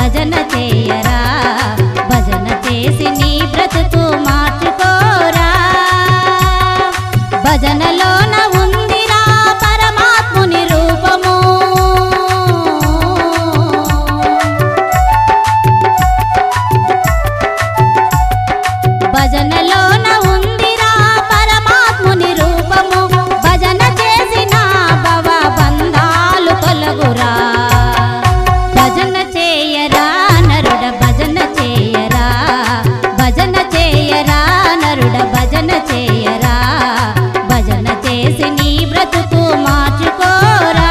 భజన చేయరా భజన చేసి నీ బ్రతుకు మార్చుకోరా భజనలోన ఉందిరా పరమాత్ముని రూపము భజనలోన ఉందిరా పరమాత్ముని రూపము భజన చేసిన భవ బంధాలు తొలగురా భజన చేయరా నరుడ భజన చేయరా భజన చేయరా నరుడ భజన చేయరా భజన చేసి నీ బ్రతుకు మార్చుకోరా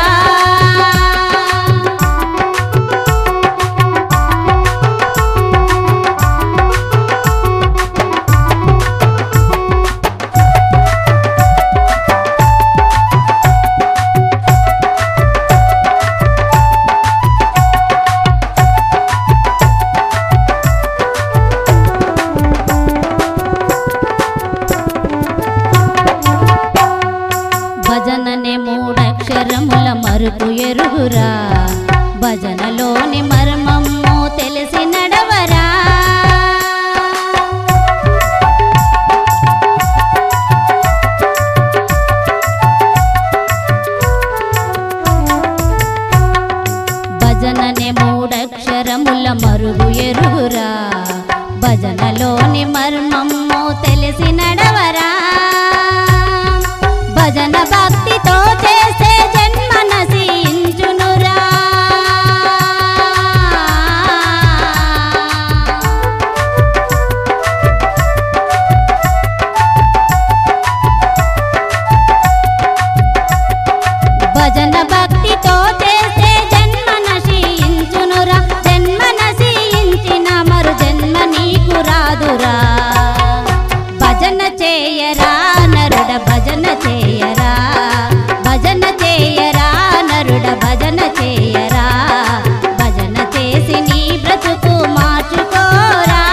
భజననే మూడక్షరముల మరుపు ఎరుగురా భజనలోని మర్మము తెలిసి నడవరా భజననే మూడక్షరముల మరుగు ఎరుగురా భజనలోని మర్మము తెలిసి నడవరా భజన భక్తితో చేస్తే జన్మ నశించునురా భజన భక్తితో చేస్తే జన్మ నశించునురా జన్మ నశించిన మరు జన్మ నీకు రాదురా భజన చేయరా నరుడ భజన చేయరా భజన చేయరా నరుడ భజన చేయరా భజన చేసి నీ బ్రతుకు మార్చుకోరా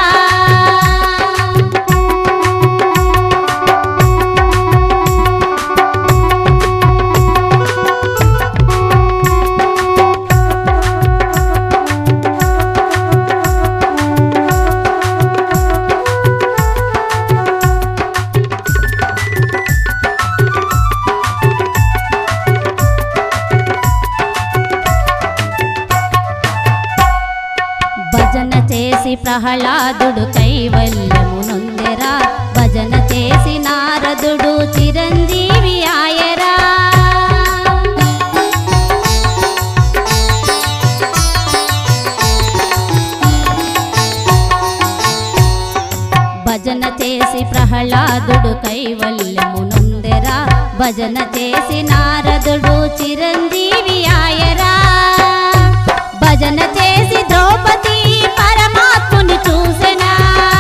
భజన చేసి ప్రహ్లాదుడు కైవల్యము నొందెరా భజన చేసి నారదుడు చిరంజీవి ఆయరా భజన చేసి ప్రహ్లాదుడు కైవల్యము నొందెరా భజన చేసి నారదుడు చిరంజీవి ఆయరా భజన చేసి ద్రౌపది పరమాత్ముని చూసెనా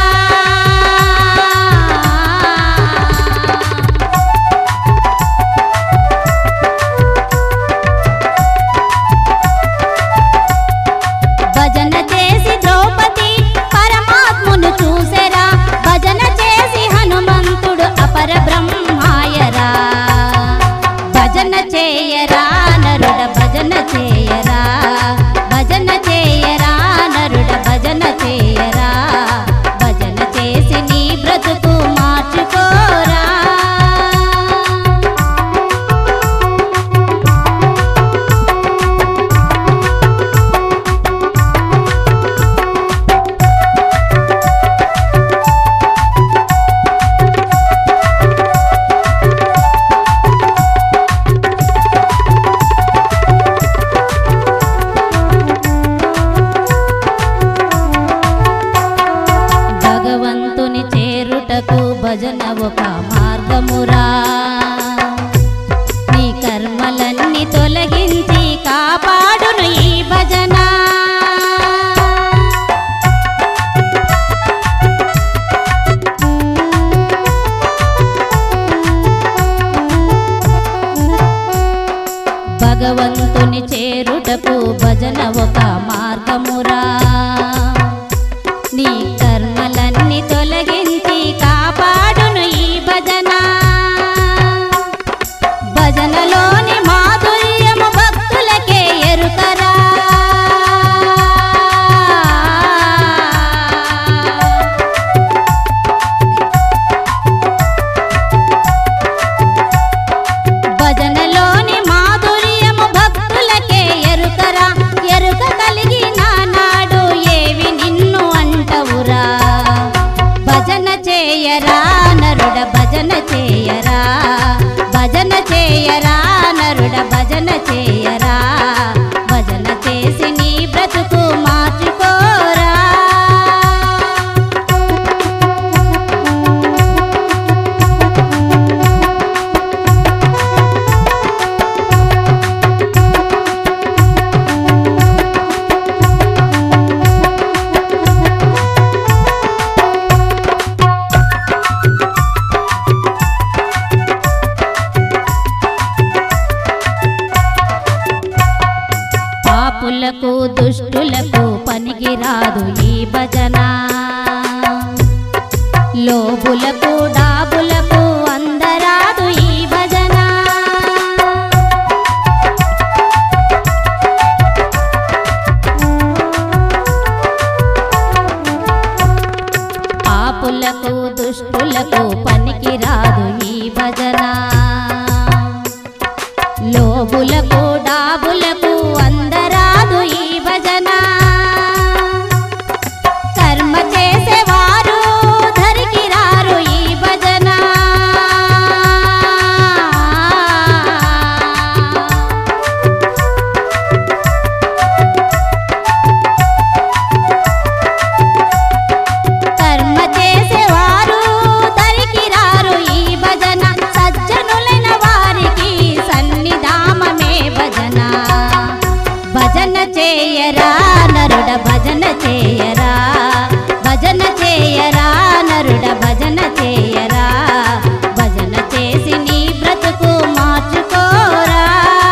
భజన చేసి ద్రౌపది పరమాత్మును చూసెరా భజన చేసి హనుమంతుడు అపర బ్రహ్మాయరా భజన చేయరా నరుడ భజన చేయరా భజన చేయరా నరుడ భజన చేయరా భజన చేసి నీ బ్రతుకు మార్చుకోరా భగవంతుని చేరుటకు భజన ఒక మార్గమురా నీ కర్మలన్నీ తొలగించి కాపాడును ఈ భజన భగవంతుని చేరుటకు భజన ఒక మార్గమురా నీ కర్మలన్నీ తొలగించి కాపాడును ఈ భజన చేయరా నరుడ భజన చేయరా, భజన చేయరా నరుడ భజన చేయరా, భజన చేసి నీ బ్రతుకు మార్చుకోరా. పాపులకు దుష్టులకు పనికిరాదు ఈ భజన, లోబులకు డాబులకు అందరాదు ఈ భజన. పాపులకు దుష్టులకు పనికిరాదు ఈ భజన, లోబులకు డాబులకు అందరాదు ఈ భజన. కర్మ చేసేవారు ధరికి రారు ఈ భజన, కర్మ చేసేవారు ధరికి రారు ఈ భజన. సజ్జనులైన వారికి సన్నిధామమే భజన, భజన చేయరా నరుడ భజన చేయరా, భజన చేయరా నరుడ భజన చేయరా, భజన చేసి నీ బ్రతుకు మార్చుకోరా.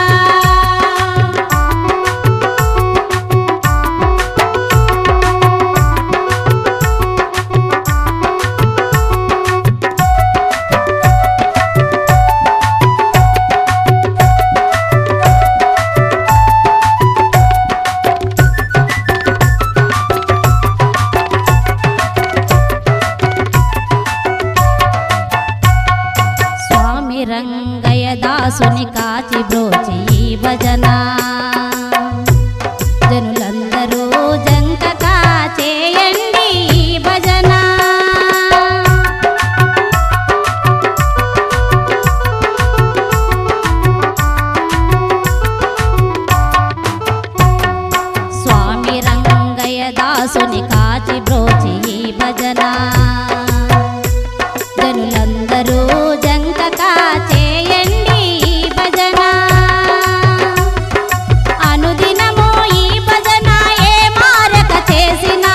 స్వామి రంగయ్య దాసుని కాచి బ్రోచి ఈ భజన, జనులందరూ జంకగా చేయండి ఈ భజన. స్వామి రంగయ్య దాసుని కాచి బ్రోచి ఈ భజన, జనులందరూ జంకగా చేయండి ఈ భజన. అనుదినము ఈ భజన ఏ మారక చేసినా,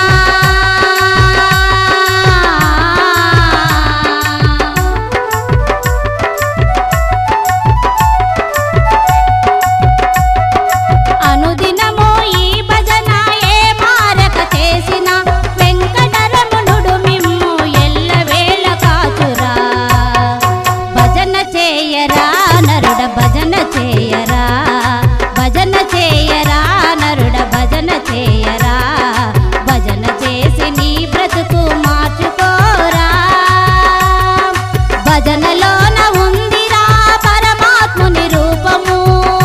అనుదినము ఈ భజన ఏ మారక చేసినా, వెంకటరమణుడు మిమ్ము ఎల్లవేళ కాచురా. భజన చేయరా నరుడ భజన చేయరా, భజన చేయరా నరుడ భజన చేయరా, భజన చేసి నీ బ్రతుకు మార్చుకోరా. భజనలోన ఉందిరా పరమాత్ముని రూపము,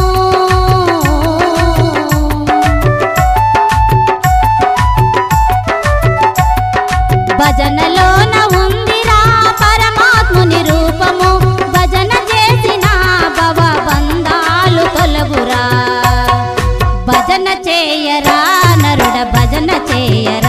భజనలోన ఉందిరా పరమాత్ముని రూపము, భజన చేసిన భవ బంధాలు తొలగురా. భజన చేయరా నరుడ భజన చేయరా,